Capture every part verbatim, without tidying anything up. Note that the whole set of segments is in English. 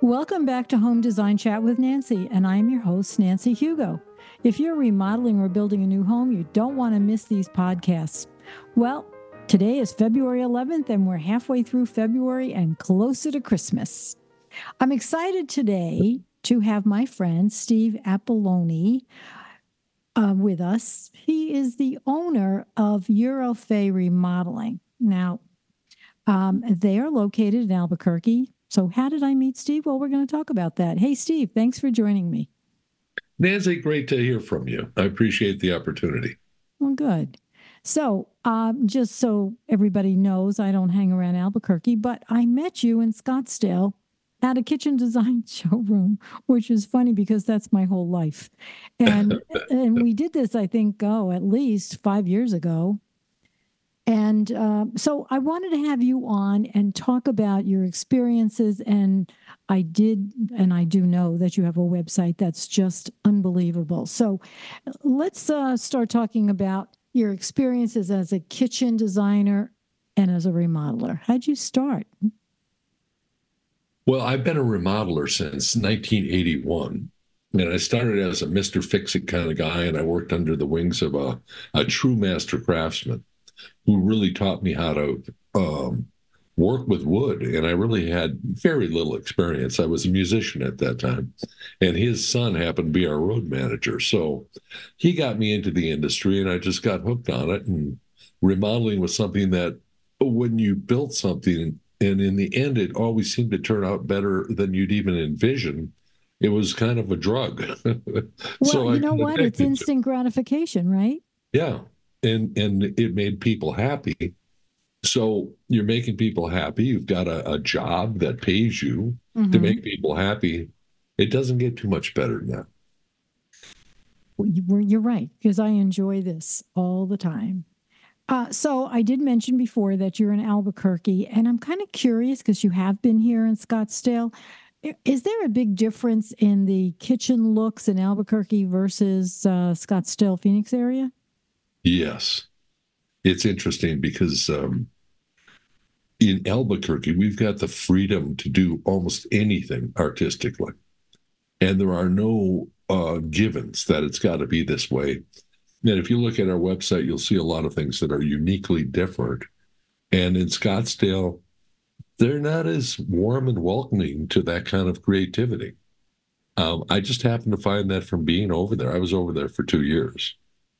Welcome back to Home Design Chat with Nancy, and I'm your host, Nancy Hugo. If you're remodeling or building a new home, you don't want to miss these podcasts. Well, today is February eleventh, and we're halfway through February and closer to Christmas. I'm excited today to have my friend Steve Apolloni uh, with us. He is the owner of Eurofay Remodeling. Now, um, they are located in Albuquerque. So how did I meet Steve? Well, we're going to talk about that. Hey, Steve, thanks for joining me. Nancy, great to hear from you. I appreciate the opportunity. Well, good. So um, just so everybody knows, I don't hang around Albuquerque, but I met you in Scottsdale at a kitchen design showroom, which is funny because that's my whole life. And and we did this, I think, oh, at least five years ago. And uh, so I wanted to have you on and talk about your experiences. And I did, and I do know that you have a website that's just unbelievable. So let's uh, start talking about your experiences as a kitchen designer and as a remodeler. How'd you start? Well, I've been a remodeler since nineteen eighty-one. And I started as a Mister Fix-It kind of guy, and I worked under the wings of a, a true master craftsman who really taught me how to um, work with wood. And I really had very little experience. I was a musician at that time, and his son happened to be our road manager. So he got me into the industry, and I just got hooked on it. And remodeling was something that when you built something, and in the end, it always seemed to turn out better than you'd even envision. It was kind of a drug. Well, so you know what? It's instant gratification, right? Yeah. And and it made people happy. So you're making people happy. You've got a, a job that pays you mm-hmm. to make people happy. It doesn't get too much better than that. Well, you're right, because I enjoy this all the time. Uh, so I did mention before that you're in Albuquerque, and I'm kind of curious because you have been here in Scottsdale. Is there a big difference in the kitchen looks in Albuquerque versus uh, Scottsdale, Phoenix area? Yes. It's interesting because um, in Albuquerque, we've got the freedom to do almost anything artistically. And there are no uh, givens that it's got to be this way. And if you look at our website, you'll see a lot of things that are uniquely different. And in Scottsdale, they're not as warm and welcoming to that kind of creativity. Um, I just happened to find that from being over there. I was over there for two years.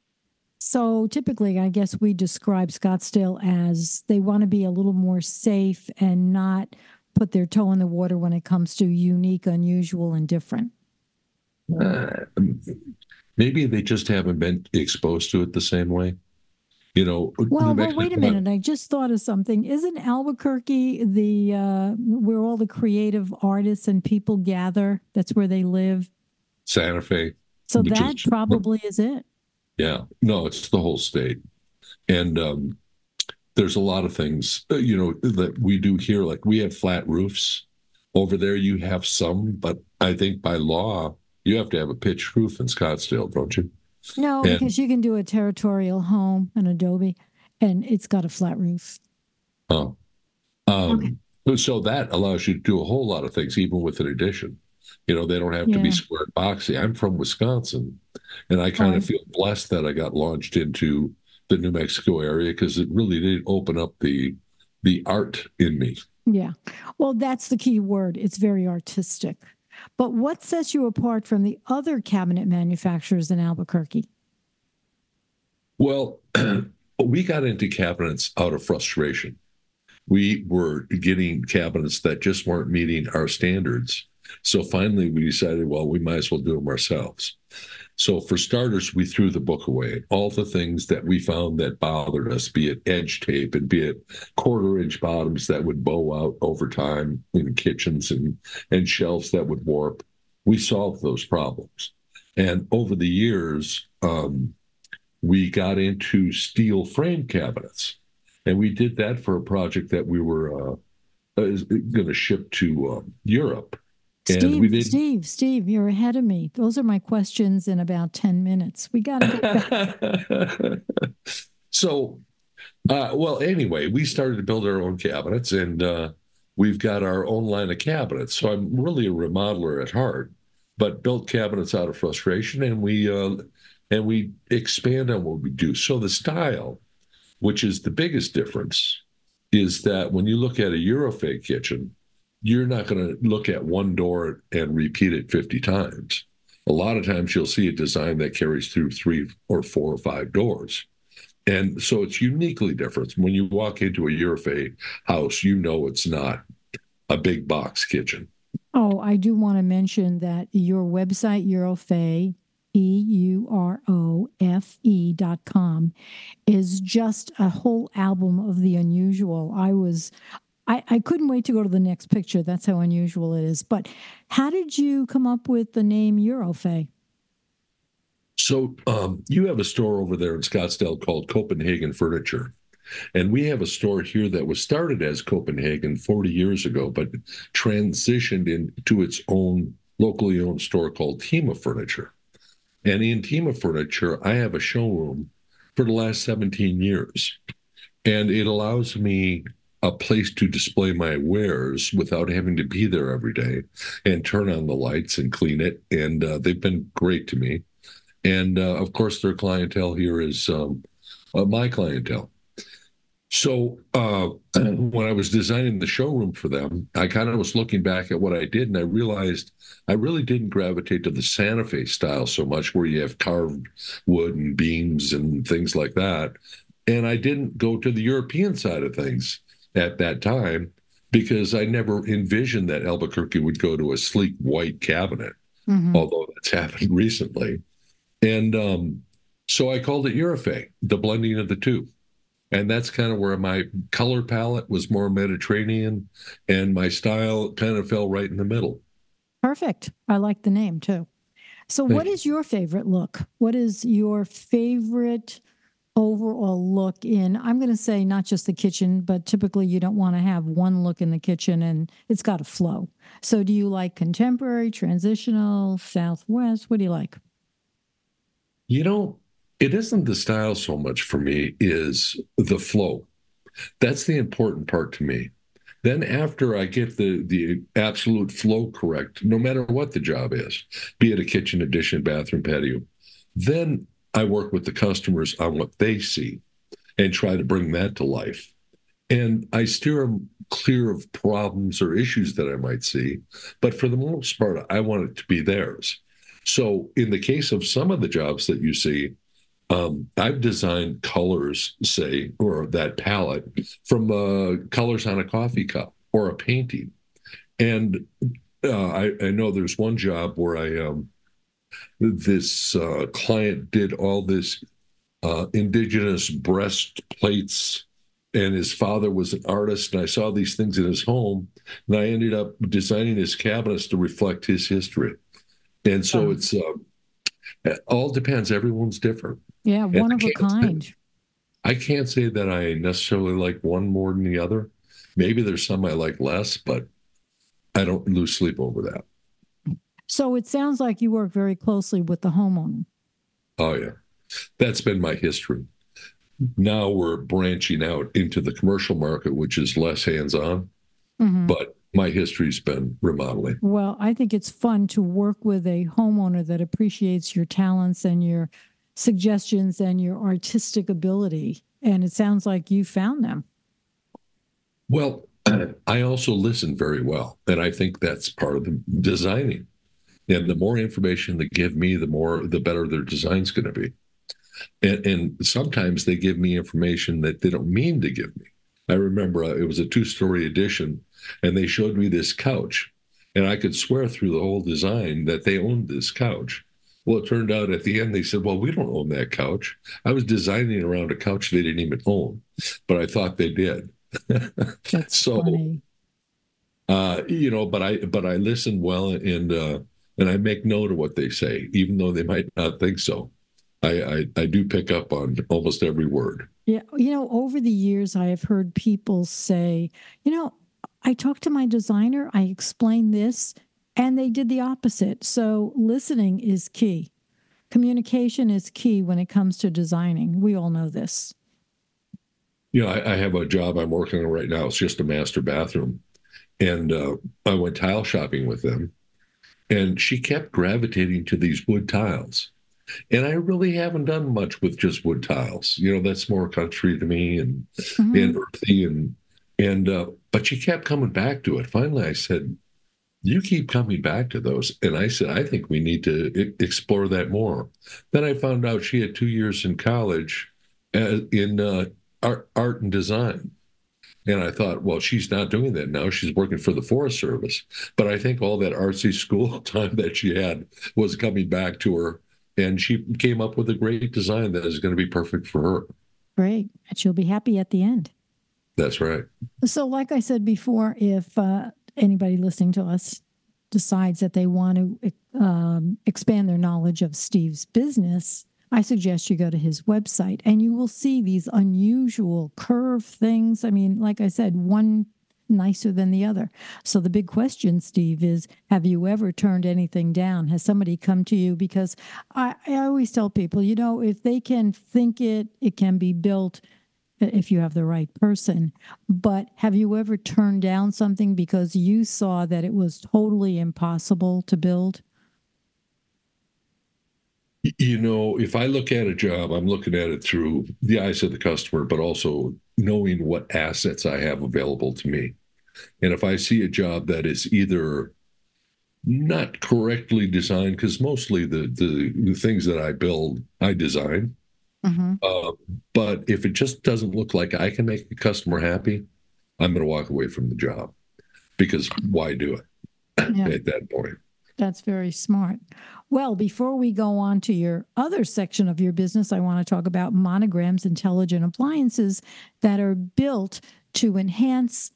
So typically, I guess we describe Scottsdale as they want to be a little more safe and not put their toe in the water when it comes to unique, unusual, and different. Uh, maybe they just haven't been exposed to it the same way. You know, well, well, wait a minute. I just thought of something. Isn't Albuquerque the uh, where all the creative artists and people gather? That's where they live. Santa Fe. So that is, probably is it. Yeah. No, it's the whole state. And um, there's a lot of things, you know, that we do here. Like we have flat roofs. Over there, you have some, but I think by law, you have to have a pitched roof in Scottsdale, don't you? No, and, because you can do a territorial home, an adobe, and it's got a flat roof. Oh. Um, okay. So that allows you to do a whole lot of things, even with an addition. You know, they don't have to yeah. be square and boxy. I'm from Wisconsin, and I kind oh. of feel blessed that I got launched into the New Mexico area because it really did open up the the art in me. Yeah. Well, that's the key word. It's very artistic. But what sets you apart from the other cabinet manufacturers in Albuquerque? Well, we got into cabinets out of frustration. We were getting cabinets that just weren't meeting our standards. So finally, we decided, well, we might as well do them ourselves. So for starters, we threw the book away. All the things that we found that bothered us, be it edge tape and be it quarter inch bottoms that would bow out over time in kitchens and, and shelves that would warp, we solved those problems. And over the years, um, we got into steel frame cabinets. And we did that for a project that we were uh, going to ship to uh, Europe. Steve, we Steve, Steve, you're ahead of me. Those are my questions in about ten minutes. We got to get back. So, uh, well, anyway, we started to build our own cabinets, and uh, we've got our own line of cabinets. So I'm really a remodeler at heart, but built cabinets out of frustration, and we uh, and we expand on what we do. So the style, which is the biggest difference, is that when you look at a Eurofay kitchen, you're not going to look at one door and repeat it fifty times. A lot of times you'll see a design that carries through three or four or five doors. And so it's uniquely different. When you walk into a Eurofay house, you know it's not a big box kitchen. Oh, I do want to mention that your website, Eurofay, E U R O F E dot com, is just a whole album of the unusual. I was, I, I couldn't wait to go to the next picture. That's how unusual it is. But how did you come up with the name Eurofay? So um, you have a store over there in Scottsdale called Copenhagen Furniture. And we have a store here that was started as Copenhagen forty years ago, but transitioned into its own locally owned store called Tima Furniture. And in Tima Furniture, I have a showroom for the last seventeen years. And it allows me a place to display my wares without having to be there every day and turn on the lights and clean it. And uh, they've been great to me. And uh, of course, their clientele here is um, uh, my clientele. So uh, when I was designing the showroom for them, I kind of was looking back at what I did, and I realized I really didn't gravitate to the Santa Fe style so much, where you have carved wood and beams and things like that. And I didn't go to the European side of things at that time because I never envisioned that Albuquerque would go to a sleek white cabinet, mm-hmm. although that's happened recently. And um, so I called it Eurofay, the blending of the two. And that's kind of where my color palette was more Mediterranean, and my style kind of fell right in the middle. Perfect. I like the name too. So Thank what you. is your favorite look? What is your favorite overall look in, I'm going to say not just the kitchen, but typically you don't want to have one look in the kitchen and it's got to flow. So do you like contemporary, transitional, Southwest? What do you like? You know, it isn't the style so much for me, is the flow. That's the important part to me. Then after I get the the absolute flow correct, no matter what the job is, be it a kitchen addition, bathroom, patio, then I work with the customers on what they see and try to bring that to life. And I steer them clear of problems or issues that I might see. But for the most part, I want it to be theirs. So in the case of some of the jobs that you see, um, I've designed colors, say, or that palette from uh, colors on a coffee cup or a painting. And uh, I, I know there's one job where I, um, this uh, client did all this uh, indigenous breastplates, and his father was an artist, and I saw these things in his home, and I ended up designing his cabinets to reflect his history. And so it's uh, it all depends. Everyone's different. Yeah, one of a kind. Say, I can't say that I necessarily like one more than the other. Maybe there's some I like less, but I don't lose sleep over that. So it sounds like you work very closely with the homeowner. Oh, yeah. That's been my history. Now we're branching out into the commercial market, which is less hands-on, mm-hmm. but my history's been remodeling. Well, I think it's fun to work with a homeowner that appreciates your talents and your suggestions and your artistic ability. And it sounds like you found them. Well, I also listen very well. And I think that's part of the designing. And the more information they give me, the more, the better their design's going to be. And, and sometimes they give me information that they don't mean to give me. I remember uh, it was a two-story addition, and they showed me this couch, and I could swear through the whole design that they owned this couch. Well, it turned out at the end, they said, well, we don't own that couch. I was designing around a couch they didn't even own, but I thought they did. That's so, funny. Uh, you know, but I but I listen well, and uh, and I make note of what they say, even though they might not think so. I, I, I do pick up on almost every word. Yeah. You know, over the years, I have heard people say, you know, I talked to my designer, I explained this, and they did the opposite. So listening is key. Communication is key when it comes to designing. We all know this. You know, I, I have a job I'm working on right now. It's just a master bathroom. and uh, I went tile shopping with them, and she kept gravitating to these wood tiles. And I really haven't done much with just wood tiles. You know, that's more country to me and Hmm. and earthy and and uh, but she kept coming back to it. Finally, I said, "You keep coming back to those," and I said, "I think we need to I- explore that more." Then I found out she had two years in college uh, in uh, art, art and design. And I thought, well, she's not doing that now. She's working for the Forest Service. But I think all that artsy school time that she had was coming back to her. And she came up with a great design that is going to be perfect for her. Great. And she'll be happy at the end. That's right. So, like I said before, if uh, anybody listening to us decides that they want to um, expand their knowledge of Steve's business, I suggest you go to his website and you will see these unusual curve things. I mean, like I said, one nicer than the other. So the big question, Steve, is have you ever turned anything down? Has somebody come to you? Because I, I always tell people, you know, if they can think it, it can be built if you have the right person. But have you ever turned down something because you saw that it was totally impossible to build? You know, if I look at a job, I'm looking at it through the eyes of the customer, but also knowing what assets I have available to me. And if I see a job that is either not correctly designed, because mostly the, the, the things that I build, I design. Mm-hmm. Uh, but if it just doesn't look like I can make the customer happy, I'm going to walk away from the job because why do it Yeah, at that point? that's very smart. Well, before we go on to your other section of your business, I want to talk about Monogram's intelligent appliances that are built to enhance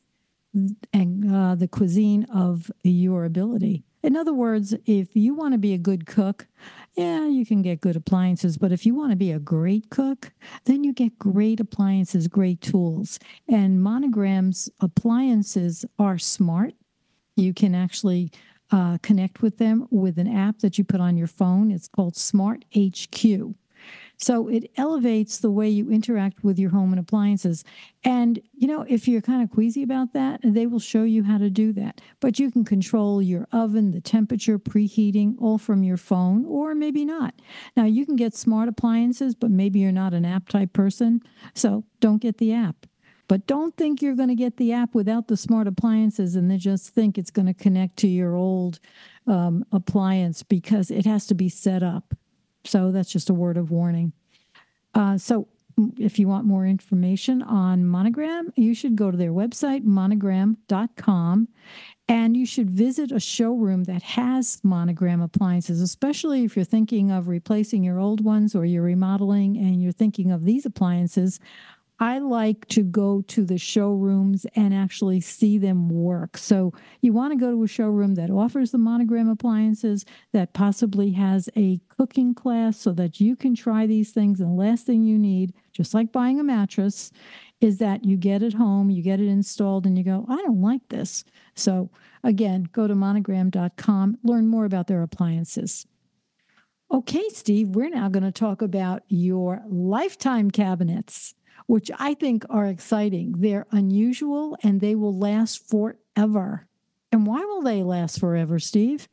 and uh, the cuisine of your ability. In other words, if you want to be a good cook, yeah, you can get good appliances. But if you want to be a great cook, then you get great appliances, great tools. And Monogram's appliances are smart. You can actually uh, connect with them with an app that you put on your phone. It's called Smart H Q. So it elevates the way you interact with your home and appliances. And, you know, if you're kind of queasy about that, they will show you how to do that. But you can control your oven, the temperature, preheating, all from your phone, or maybe not. Now, you can get smart appliances, but maybe you're not an app type person. So don't get the app. But don't think you're going to get the app without the smart appliances and then just think it's going to connect to your old um, appliance because it has to be set up. So that's just a word of warning. Uh, so if you want more information on Monogram, you should go to their website, monogram dot com, and you should visit a showroom that has Monogram appliances, especially if you're thinking of replacing your old ones or you're remodeling and you're thinking of these appliances. I like to go to the showrooms and actually see them work. So you want to go to a showroom that offers the Monogram appliances, that possibly has a cooking class so that you can try these things. And the last thing you need, just like buying a mattress, is that you get it home, you get it installed, and you go, I don't like this. So again, go to monogram dot com, learn more about their appliances. Okay, Steve, we're now going to talk about your lifetime cabinets, which I think are exciting. They're unusual and they will last forever. And why will they last forever, Steve?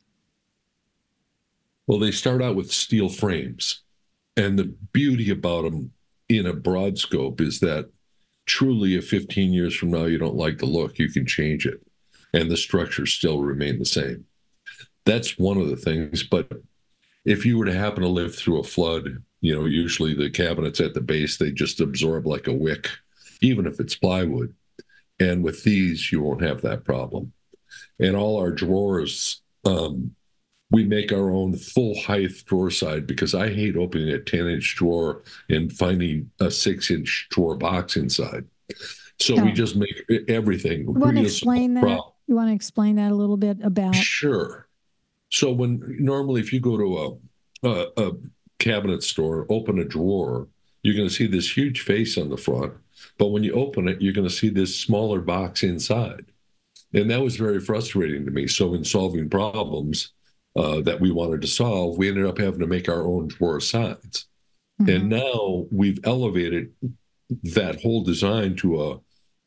Well, they start out with steel frames. And the beauty about them in a broad scope is that truly, if fifteen years from now you don't like the look, you can change it and the structures still remain the same. That's one of the things. But if you were to happen to live through a flood, you know, usually the cabinets at the base, they just absorb like a wick, even if it's plywood. And with these, you won't have that problem. And all our drawers, um, we make our own full height drawer side because I hate opening a ten inch drawer and finding a six inch drawer box inside. So we Oh, just make everything you want to real explain that? small. You want to explain that a little bit about? Sure. So when normally if you go to a, a, a cabinet store, open a drawer, you're going to see this huge face on the front. But when you open it, you're going to see this smaller box inside. And that was very frustrating to me. So in solving problems uh, that we wanted to solve, we ended up having to make our own drawer sides. Mm-hmm. And now we've elevated that whole design to a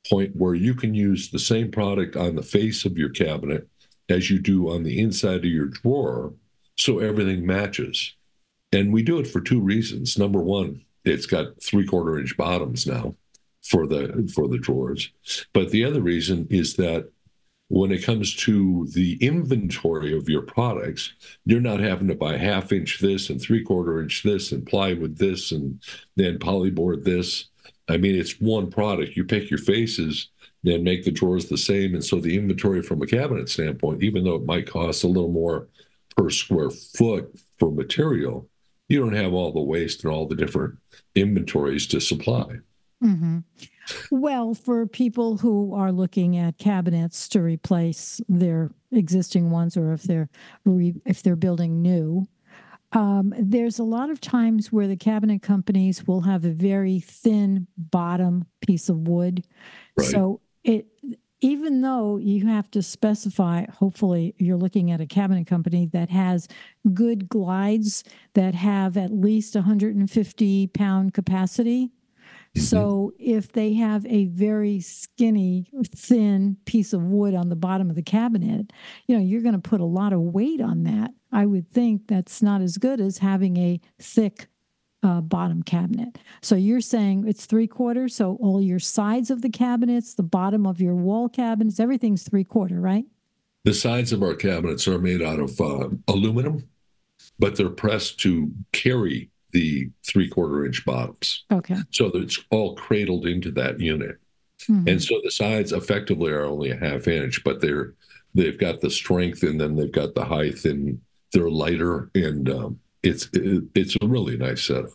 point where you can use the same product on the face of your cabinet as you do on the inside of your drawer, so everything matches. And we do it for two reasons. Number one, it's got three-quarter inch bottoms now for the for the drawers. But the other reason is that when it comes to the inventory of your products, you're not having to buy half inch this and three-quarter inch this and plywood this and then polyboard this. I mean, it's one product. You pick your faces and make the drawers the same. And so the inventory from a cabinet standpoint, even though it might cost a little more per square foot for material, you don't have all the waste and all the different inventories to supply. Mm-hmm. Well, for people who are looking at cabinets to replace their existing ones, or if they're re, if they're building new, um, there's a lot of times where the cabinet companies will have a very thin bottom piece of wood. Right. So it, even though you have to specify, hopefully you're looking at a cabinet company that has good glides that have at least one hundred fifty pound capacity. Mm-hmm. So if they have a very skinny, thin piece of wood on the bottom of the cabinet, you know, you're going to put a lot of weight on that. I would think that's not as good as having a thick uh, bottom cabinet. So you're saying it's three quarters. So all your sides of the cabinets, the bottom of your wall cabinets, everything's three quarter, right? The sides of our cabinets are made out of uh, aluminum, but they're pressed to carry the three-quarter inch bottoms. Okay. So that it's all cradled into that unit. Mm-hmm. And so the sides effectively are only a half inch, but they're, they've got the strength, and then they've got the height, and they're lighter, and um, it's it, it's a really nice setup.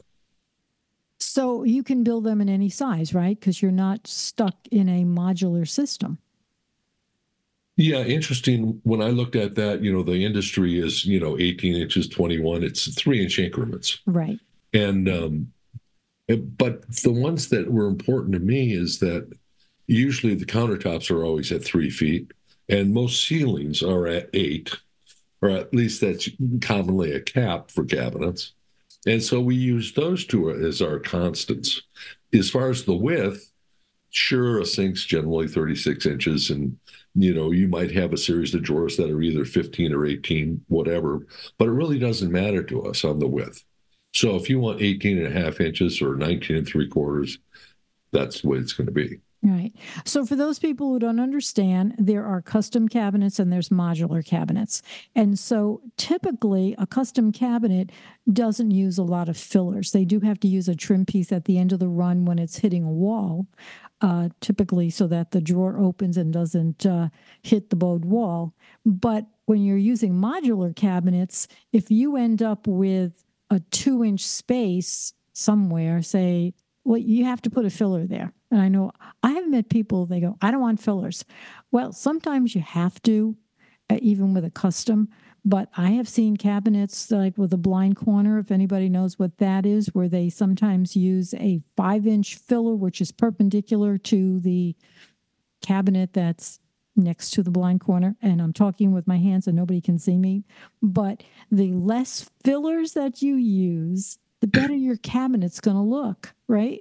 So you can build them in any size, right? Because you're not stuck in a modular system. Yeah, interesting. When I looked at that, you know, the industry is, you know, eighteen inches, twenty-one. It's three inch increments. Right. And, um, but the ones that were important to me is that usually the countertops are always at three feet, and most ceilings are at eight, or at least that's commonly a cap for cabinets. And so we use those two as our constants. As far as the width, sure, a sink's generally thirty-six inches, and you know, you might have a series of drawers that are either fifteen or eighteen, whatever, but it really doesn't matter to us on the width. So if you want eighteen and a half inches or nineteen and three quarters, that's the way it's going to be. Right. So for those people who don't understand, there are custom cabinets and there's modular cabinets. And so typically a custom cabinet doesn't use a lot of fillers. They do have to use a trim piece at the end of the run when it's hitting a wall, uh, typically so that the drawer opens and doesn't uh, hit the bowed wall. But when you're using modular cabinets, if you end up with a two inch space somewhere, say, well, you have to put a filler there. And I know I have met people, they go, I don't want fillers. Well, sometimes you have to, uh, even with a custom. But I have seen cabinets like with a blind corner, if anybody knows what that is, where they sometimes use a five inch filler, which is perpendicular to the cabinet that's next to the blind corner. And I'm talking with my hands and nobody can see me. But the less fillers that you use, the better your cabinet's going to look, right?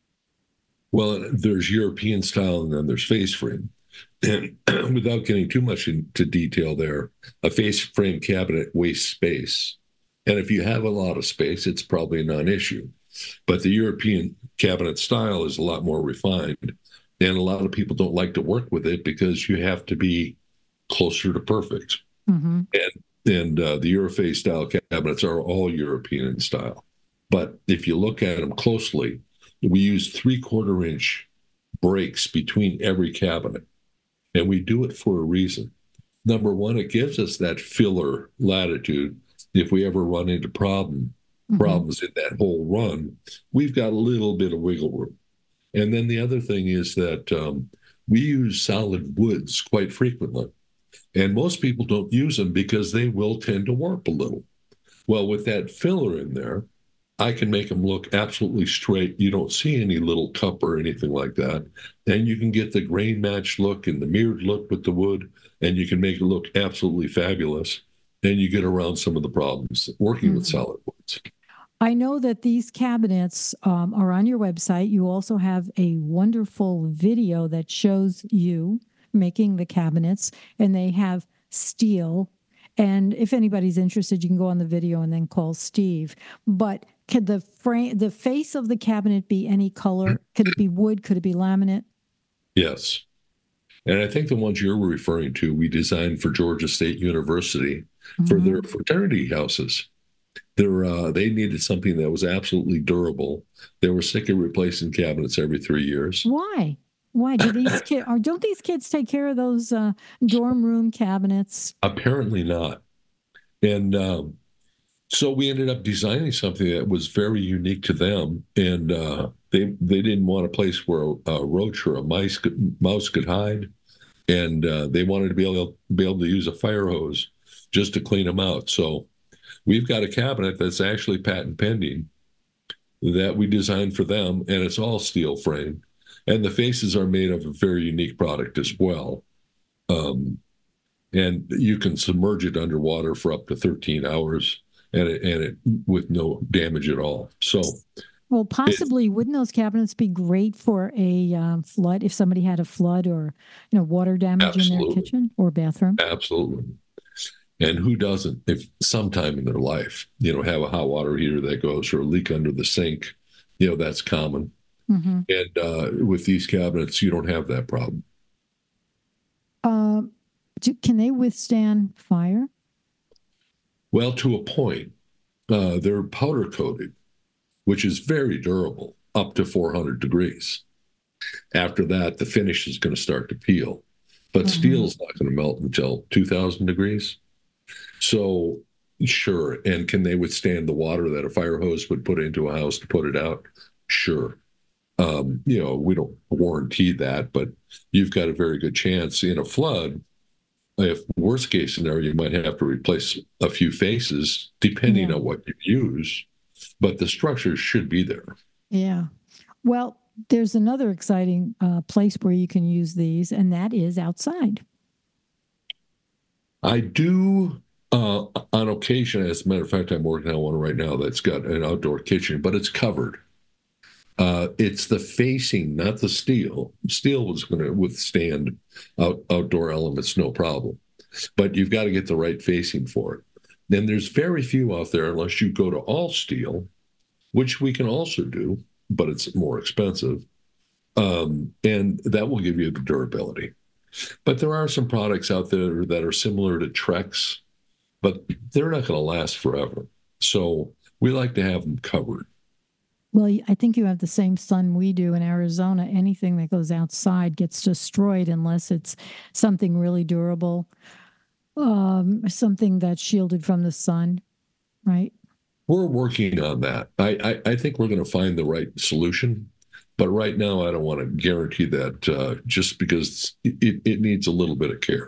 Well, there's European style and then there's face frame. And without getting too much into detail there, a face frame cabinet wastes space. And if you have a lot of space, it's probably a non-issue. But the European cabinet style is a lot more refined. And a lot of people don't like to work with it because you have to be closer to perfect. Mm-hmm. And and uh, the Euroface style cabinets are all European in style. But if you look at them closely, we use three-quarter inch breaks between every cabinet. And we do it for a reason. Number one, it gives us that filler latitude. If we ever run into problem, mm-hmm. problems in that whole run, we've got a little bit of wiggle room. And then the other thing is that um, we use solid woods quite frequently. And most people don't use them because they will tend to warp a little. Well, with that filler in there, I can make them look absolutely straight. You don't see any little cup or anything like that. And you can get the grain match look and the mirrored look with the wood, and you can make it look absolutely fabulous. And you get around some of the problems working mm-hmm. with solid woods. I know that these cabinets um, are on your website. You also have a wonderful video that shows you making the cabinets, and they have steel. And if anybody's interested, you can go on the video and then call Steve. But could the frame, the face of the cabinet be any color? Could it be wood? Could it be laminate? Yes. And I think the ones you're referring to, we designed for Georgia State University for Mhm. their fraternity houses. They're, uh, they needed something that was absolutely durable. They were sick of replacing cabinets every three years. Why? Why do these kids, or don't these kids take care of those uh, dorm room cabinets? Apparently not. And um, so we ended up designing something that was very unique to them. And uh, they they didn't want a place where a, a roach or a mice could, mouse could hide. And uh, they wanted to be able, be able to use a fire hose just to clean them out. So we've got a cabinet that's actually patent pending that we designed for them, and it's all steel frame. And the faces are made of a very unique product as well. Um, and you can submerge it underwater for up to thirteen hours and it, and it with no damage at all. So, well, possibly, it, wouldn't those cabinets be great for a um, flood if somebody had a flood or you know water damage absolutely. in their kitchen or bathroom? Absolutely. And who doesn't, if sometime in their life, you know, have a hot water heater that goes or a leak under the sink, you know, that's common. Mm-hmm. And uh, with these cabinets, you don't have that problem. Uh, do, can they withstand fire? Well, to a point. Uh, they're powder coated, which is very durable, up to four hundred degrees. After that, the finish is going to start to peel. But mm-hmm. steel is not going to melt until two thousand degrees. So, sure. And can they withstand the water that a fire hose would put into a house to put it out? Sure. Um, you know, we don't warranty that, but you've got a very good chance in a flood. If worst case scenario, you might have to replace a few faces depending yeah. on what you use, but the structure should be there. Yeah. Well, there's another exciting uh, place where you can use these, and that is outside. I do uh, on occasion. As a matter of fact, I'm working on one right now that's got an outdoor kitchen, but it's covered. Uh, it's the facing, not the steel. Steel was going to withstand out, outdoor elements, no problem. But you've got to get the right facing for it. Then there's very few out there, unless you go to all steel, which we can also do, but it's more expensive. Um, and that will give you the durability. But there are some products out there that are similar to Trex, but they're not going to last forever. So we like to have them covered. Well, I think you have the same sun we do in Arizona. Anything that goes outside gets destroyed unless it's something really durable, um, something that's shielded from the sun, right? We're working on that. I, I, I think we're going to find the right solution. But right now, I don't want to guarantee that uh, just because it, it needs a little bit of care.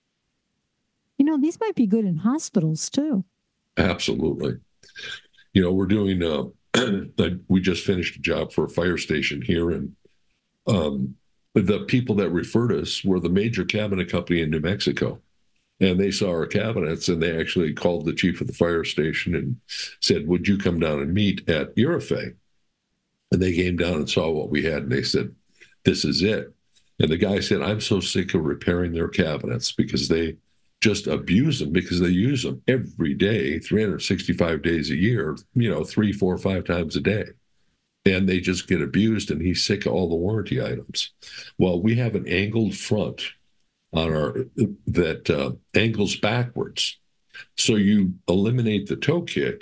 You know, these might be good in hospitals, too. Absolutely. You know, we're doing... Uh, we just finished a job for a fire station here, and um, the people that referred us were the major cabinet company in New Mexico, and they saw our cabinets, and they actually called the chief of the fire station and said, "Would you come down and meet at Urifay?" And they came down and saw what we had, and they said, "This is it." And the guy said, "I'm so sick of repairing their cabinets because they just abuse them because they use them every day, three hundred sixty-five days a year, you know, three, four, five times a day. And they just get abused, and he's sick of all the warranty items." Well, we have an angled front on our that uh, angles backwards. So you eliminate the toe kick,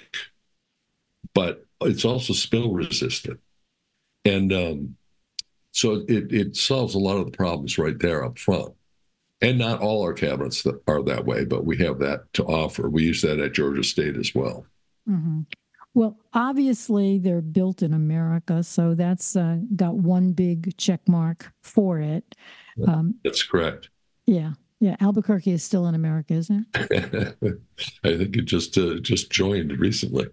but it's also spill resistant. And um, so it, it solves a lot of the problems right there up front. And not all our cabinets are that way, but we have that to offer. We use that at Georgia State as well. Mm-hmm. Well, obviously, they're built in America, so that's uh, got one big check mark for it. Um, that's correct. Yeah. Yeah. Albuquerque is still in America, isn't it? I think it just uh, just joined recently.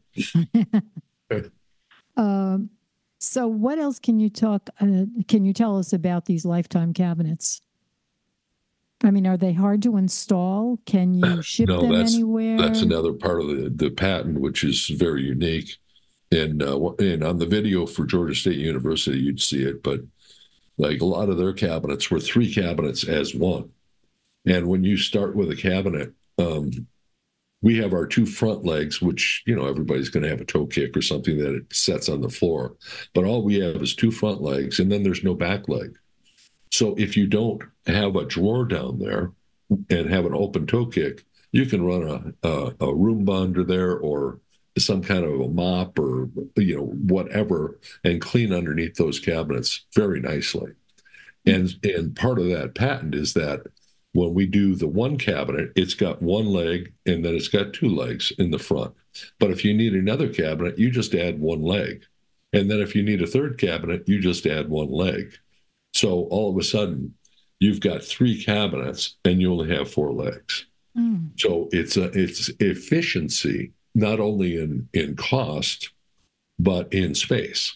um, so what else can you talk, uh, can you tell us about these lifetime cabinets? I mean, are they hard to install? Can you ship no, them that's, anywhere? That's another part of the, the patent, which is very unique. And uh, and on the video for Georgia State University, you'd see it, but like a lot of their cabinets were three cabinets as one. And when you start with a cabinet, um, we have our two front legs, which, you know, everybody's going to have a toe kick or something that it sets on the floor. But all we have is two front legs, and then there's no back leg. So if you don't have a drawer down there and have an open toe kick, you can run a, a, a Roomba under there or some kind of a mop or, you know, whatever, and clean underneath those cabinets very nicely. And, and part of that patent is that when we do the one cabinet, it's got one leg and then it's got two legs in the front. But if you need another cabinet, you just add one leg. And then if you need a third cabinet, you just add one leg. So all of a sudden, you've got three cabinets and you only have four legs. Mm. So it's a, it's efficiency, not only in, in cost, but in space.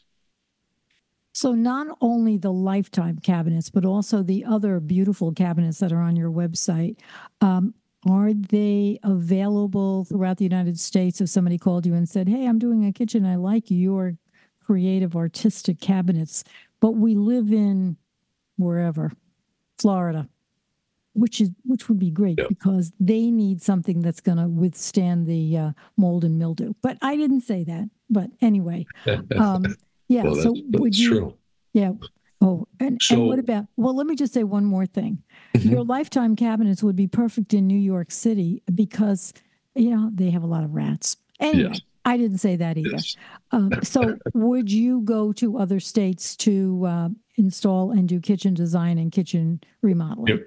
So not only the Lifetime cabinets, but also the other beautiful cabinets that are on your website, um, are they available throughout the United States? If somebody called you and said, hey, I'm doing a kitchen, I like your creative, artistic cabinets, but we live in wherever, Florida, which is which would be great yeah. because they need something that's going to withstand the uh, mold and mildew. But I didn't say that. But anyway, um, yeah. Well, so that's, that's would you? True. Yeah. Oh, and, so, and what about? Well, let me just say one more thing. Mm-hmm. Your Lifetime cabinets would be perfect in New York City because you know they have a lot of rats. Anyway. Yes. I didn't say that either. Yes. Um, so would you go to other states to uh, install and do kitchen design and kitchen remodeling? Yep.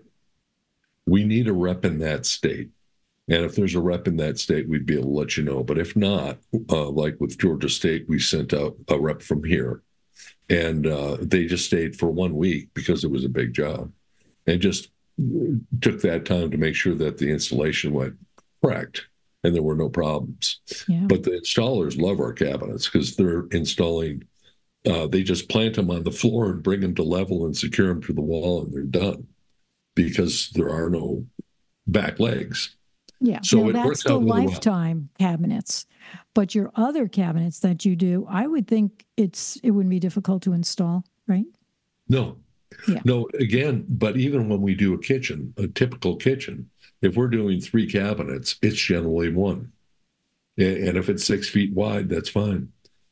We need a rep in that state. And if there's a rep in that state, we'd be able to let you know. But if not, uh, like with Georgia State, we sent out a rep from here. And uh, they just stayed for one week because it was a big job. And just took that time to make sure that the installation went correct. And there were no problems. Yeah. But the installers love our cabinets because they're installing, uh, they just plant them on the floor and bring them to level and secure them to the wall and they're done because there are no back legs. Yeah, so now, it that's works the out really Lifetime well. Cabinets. But your other cabinets that you do, I would think it's it wouldn't be difficult to install, right? No. Yeah. No, again, but even when we do a kitchen, a typical kitchen, if we're doing three cabinets, it's generally one. And if it's six feet wide, that's fine.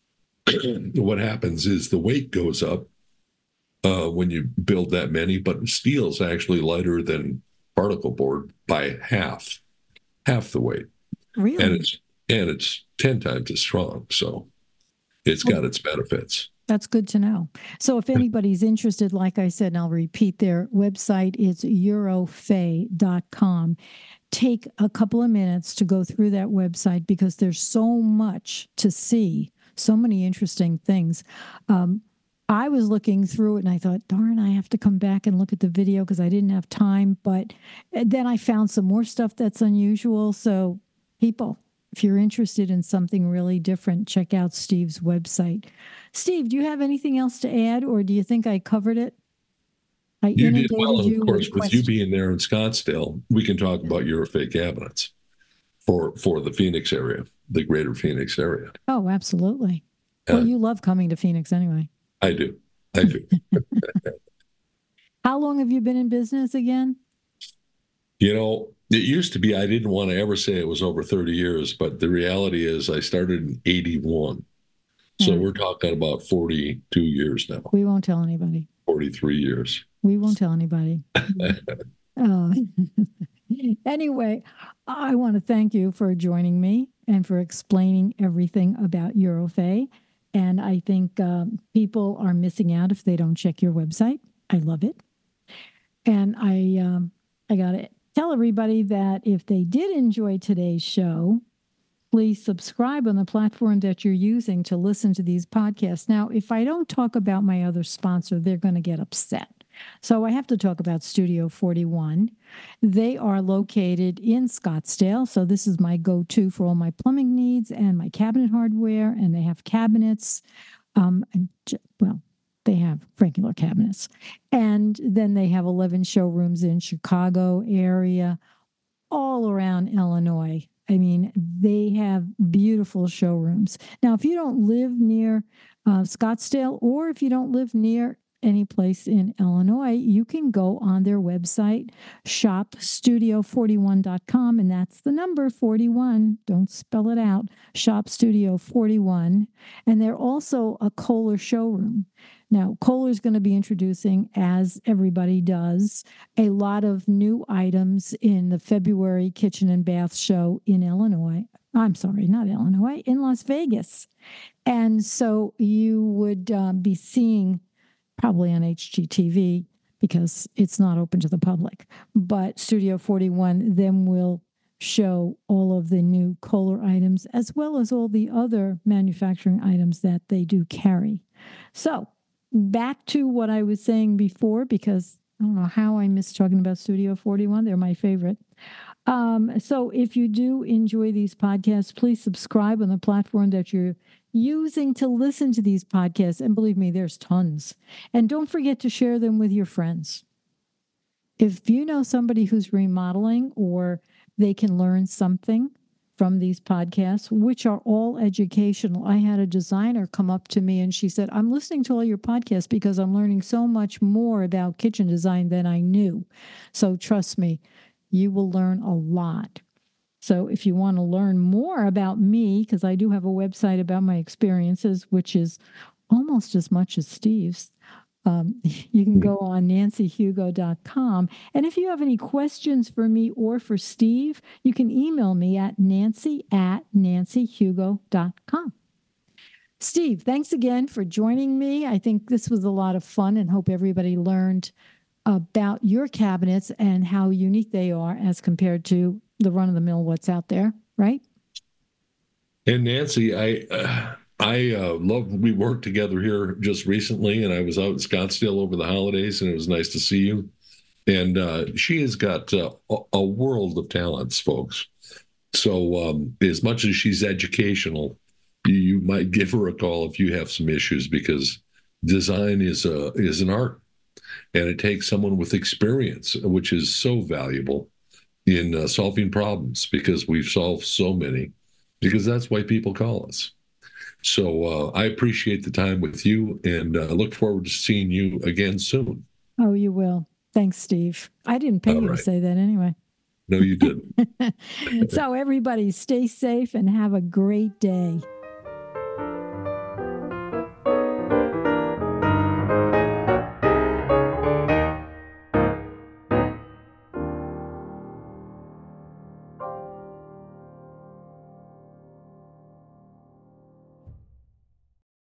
What happens is the weight goes up uh, when you build that many, but steel's actually lighter than particle board by half, half the weight. Really? And it's, and it's ten times as strong. So it's got oh. its benefits. That's good to know. So if anybody's interested, like I said, and I'll repeat their website, it's eurofay dot com. Take a couple of minutes to go through that website because there's so much to see, so many interesting things. Um, I was looking through it and I thought, darn, I have to come back and look at the video because I didn't have time. But then I found some more stuff that's unusual. So people, if you're interested in something really different, check out Steve's website. Steve, do you have anything else to add, or do you think I covered it? I you did well, and you of course, with, with you being there in Scottsdale, we can talk about Eurofay cabinets for for the Phoenix area, the greater Phoenix area. Oh, absolutely. Uh, well, you love coming to Phoenix anyway. I do. I do. How long have you been in business again? You know, it used to be I didn't want to ever say it was over thirty years, but the reality is I started in eighty-one. So yeah. We're talking about forty-two years now. We won't tell anybody. forty-three years. We won't tell anybody. uh, anyway, I want to thank you for joining me and for explaining everything about Eurofay. And I think um, people are missing out if they don't check your website. I love it. And I, um, I got to tell everybody that if they did enjoy today's show, please subscribe on the platform that you're using to listen to these podcasts. Now, if I don't talk about my other sponsor, they're going to get upset. So I have to talk about Studio forty-one. They are located in Scottsdale. So this is my go-to for all my plumbing needs and my cabinet hardware. And they have cabinets. Um, and, well, they have regular cabinets. And then they have eleven showrooms in Chicago area, all around Illinois. I mean, they have beautiful showrooms. Now, if you don't live near uh, Scottsdale, or if you don't live near any place in Illinois, you can go on their website, shop studio forty-one dot com, and that's the number forty-one. Don't spell it out. Shop Studio forty-one. And they're also a Kohler showroom. Now, Kohler is going to be introducing, as everybody does, a lot of new items in the February Kitchen and Bath Show in Illinois. I'm sorry, not Illinois, in Las Vegas. And so you would uh, be seeing, probably on H G T V, because it's not open to the public, but Studio forty-one then will show all of the new Kohler items, as well as all the other manufacturing items that they do carry. So back to what I was saying before, because I don't know how I missed talking about Studio forty-one. They're my favorite. Um, so if you do enjoy these podcasts, please subscribe on the platform that you're using to listen to these podcasts. And believe me, there's tons. And don't forget to share them with your friends. If you know somebody who's remodeling, or they can learn something from these podcasts, which are all educational. I had a designer come up to me and she said, I'm listening to all your podcasts because I'm learning so much more about kitchen design than I knew. So trust me, you will learn a lot. So if you want to learn more about me, because I do have a website about my experiences, which is almost as much as Steve's, um, you can go on nancy hugo dot com. And if you have any questions for me or for Steve, you can email me at nancy at nancy hugo dot com. Steve, thanks again for joining me. I think this was a lot of fun, and hope everybody learned about your cabinets and how unique they are as compared to the run-of-the-mill what's out there, right? And Nancy, I uh, I uh, love, we worked together here just recently, and I was out in Scottsdale over the holidays, and it was nice to see you. And uh, she has got uh, a world of talents, folks. So um, as much as she's educational, you, you might give her a call if you have some issues, because design is a is an art, and it takes someone with experience, which is so valuable in uh, solving problems, because we've solved so many, because that's why people call us. So uh, I appreciate the time with you, and uh, look forward to seeing you again soon. Oh, you will. Thanks, Steve. I didn't pay All you right. to say that anyway. No, you didn't. So everybody stay safe and have a great day.